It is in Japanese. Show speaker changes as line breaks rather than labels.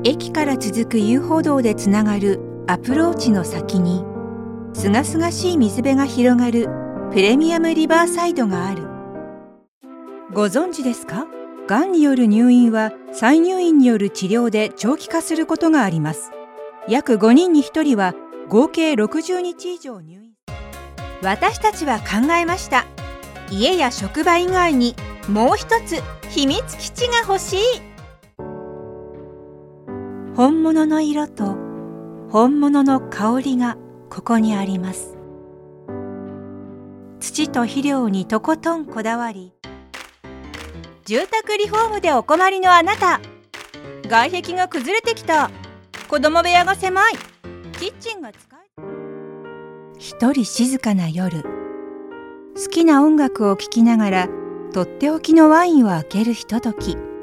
駅から続く遊歩道でつながるアプローチの先に、すがすがしい水辺が広がるプレミアムリバーサイドがある。ご存知ですか？がんによる入院は再入院による治療で長期化することがあります。約5人に1人は合計60日以上入院。私たちは考えました。家や職場以外にもう一つ秘密基地が欲しい。本物の色と本物の香りがここにあります。土と肥料にとことんこだわり、住宅リフォームでお困りのあなた、外壁が崩れてきた、子供部屋が狭い、キッチンが使え一人静かな夜、好きな音楽を聴きながらとっておきのワインを開けるひととき。